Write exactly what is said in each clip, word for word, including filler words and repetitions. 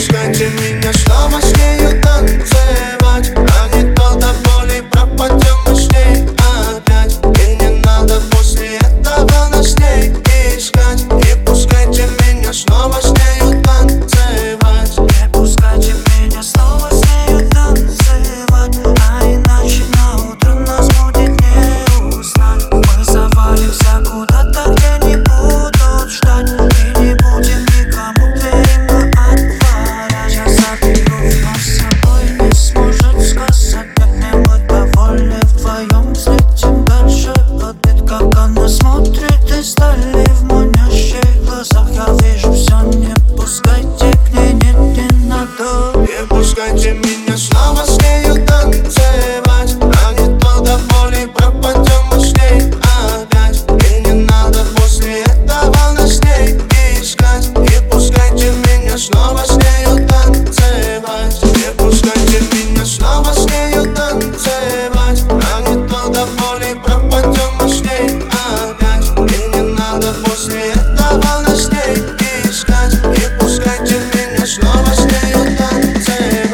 пускайте меня снова с нею танцевать, а не то до боли пропадем мы с ней опять. И не надо после этого нас с ней искать. И пускайте меня снова с нею танцевать. Не пускайте меня снова с нею танцевать, а иначе на утро нас будет не узнать. Мы завалимся куда-то, где не будут ждать, и не будем никому двери мы отворять. Я заберу вас с собой, не сможет сказать, как не мы довольны вдвоем. Взлетим дальше, подбит, как она смотрит издали в манящих глазах. Я вижу все, не пускайте к ней, нет, не надо. Не пускайте меня снова с нею танцевать, а не то до боли пропадем мы с ней опять. И не надо после этого нас с ней искать. Не пускайте меня снова с нею танцевать. Не пускайте меня снова с нею танцевать, а не то до боли пропадем мы с ней опять. И не надо после этого нас с ней искать. Не пускайте меня снова с нею танцевать.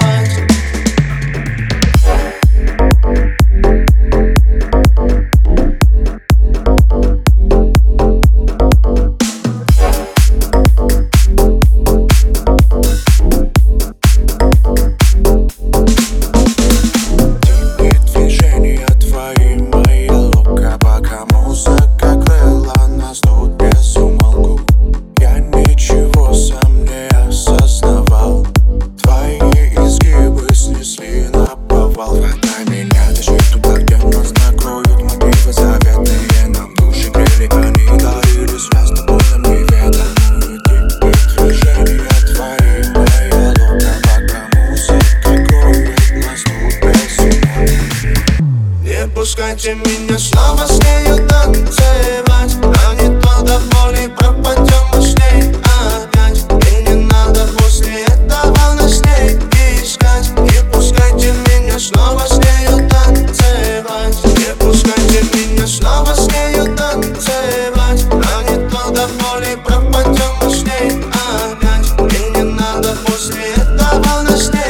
Пускайте меня снова с нею танцевать, а не то до боли пропадем мы с ней опять. И не надо после этого нас с ней искать. Не пускайте меня снова с нею танцевать. Не пускайте меня снова с нею танцевать, а не то до боли пропадем мы с ней опять. И не надо после этого нас с ней